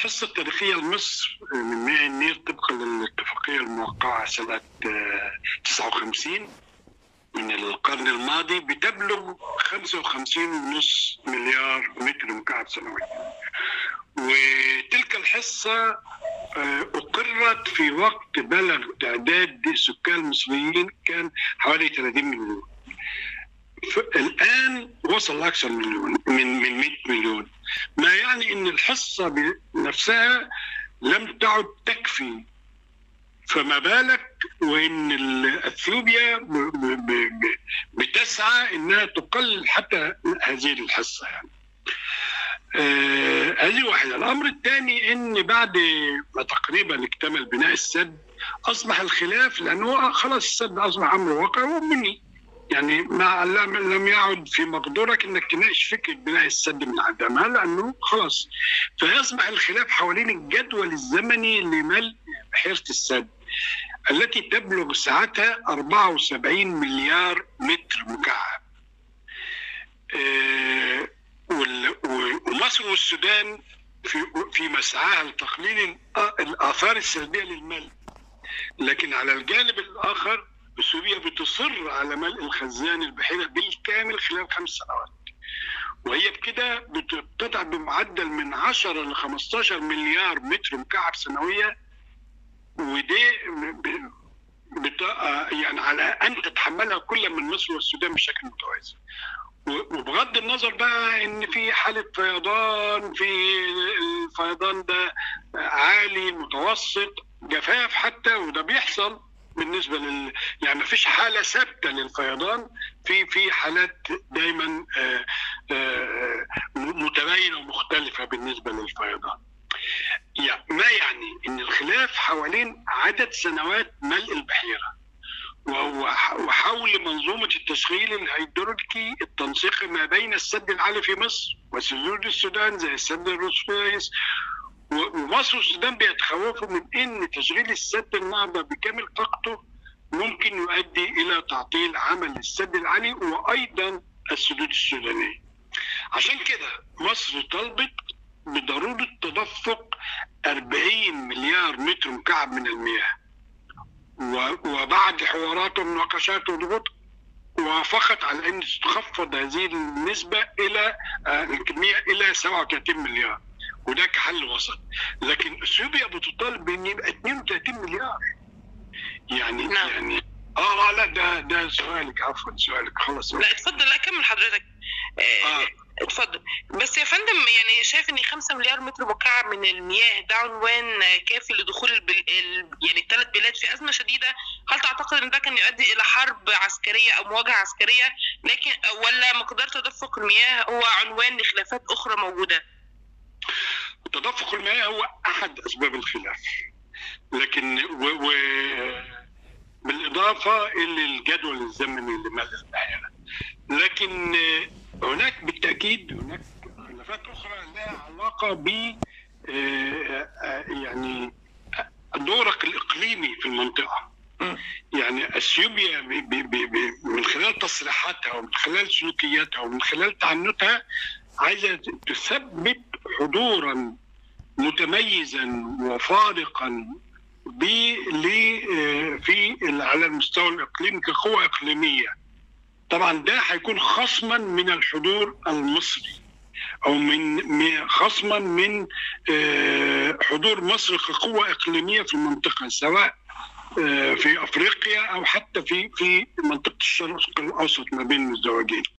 الحصة التاريخية لمصر من مياه النيل طبقا للاتفاقية الموقعة سنة 59 من القرن الماضي بتبلغ 55.5 مليار متر مكعب سنويا. وتلك الحصة أقرت في وقت بلغ تعداد سكان المصريين كان حوالي 30 مليون. الآن وصل أكثر من 100 مليون، ما يعني أن الحصة بنفسها لم تعد تكفي، فما بالك وإن أثيوبيا بتسعى أنها تقلل حتى هذه الحصة يعني. هذه واحدة. الأمر الثاني أن بعد ما تقريبا اكتمل بناء السد أصبح الخلاف، لأنه خلاص السد أصبح أمر واقع ومني، يعني ما لم يعد في مقدورك انك تناقش فكره بناء السد من عدمها، لانه خلاص. فيصبح الخلاف حوالين الجدول الزمني لملء بحيره السد التي تبلغ سعتها 74 مليار متر مكعب. ومصر والسودان في مسعاها لتقليل الاثار السلبيه للملء، لكن على الجانب الاخر اثيوبيا بتصر على ملء الخزان البحيرة بالكامل خلال 5 سنوات، وهي بكده بتتعب بمعدل من 10 ل 15 مليار متر مكعب سنويا، ودي يعني على ان تتحملها كل من مصر والسودان بشكل متوازي. وبغض النظر بقى ان في حاله فيضان، في الفيضان ده عالي متوسط جفاف حتى، وده بيحصل بالنسبه يعني ما فيش حاله ثابته للفيضان، في حالات دايما متباينه ومختلفه بالنسبه للفيضان. يعني ما يعني ان الخلاف حوالين عدد سنوات ملء البحيره وحول منظومه التشغيل الهيدروليكي التنسيقي ما بين السد العالي في مصر وسدود السودان زي السد الروسفيس. ومصر والسودان بيتخوفوا من ان تشغيل السد النهضه بكامل طاقته ممكن يؤدي الى تعطيل عمل السد العالي وايضا السدود السودانيه. عشان كده مصر طلبت بضروره تدفق 40 مليار متر مكعب من المياه، وبعد حوارات ومناقشات وضغوط وافقت على ان تخفض هذه النسبه الى الكميه الى 37 مليار، وده كحل وسط. لكن اثيوبيا بتطالب بان يبقى 32 مليار. يعني نعم. يعني لا ده سؤالك، عفوا سؤالك خلاص. لا اتفضل، لا كمل حضرتك. اتفضل. بس يا فندم، يعني شايف ان 5 مليار متر مكعب من المياه ده عنوان كافي لدخول يعني الثلاث بلاد في ازمه شديده؟ هل تعتقد ان ده كان يؤدي الى حرب عسكريه او مواجهه عسكريه، لكن ولا مقدار تدفق المياه هو عنوان لخلافات اخرى موجوده؟ تدفق المياه هو احد اسباب الخلاف، لكن بالاضافه الى الجدول الزمني لملء البحيره. لكن هناك بالتاكيد هناك خلافات اخرى لها علاقه ب يعني دورك الاقليمي في المنطقه. يعني اثيوبيا من خلال تصريحاتها ومن خلال سلوكياتها ومن خلال تعنتها عايزه تثبت حضورا متميزا وفارقا في على المستوى الاقليمي كقوه اقليميه. طبعا ده هيكون خصما من الحضور المصري او خصما من حضور مصر كقوه اقليميه في المنطقه، سواء في افريقيا او حتى في منطقه الشرق الاوسط ما بين المزدوجين.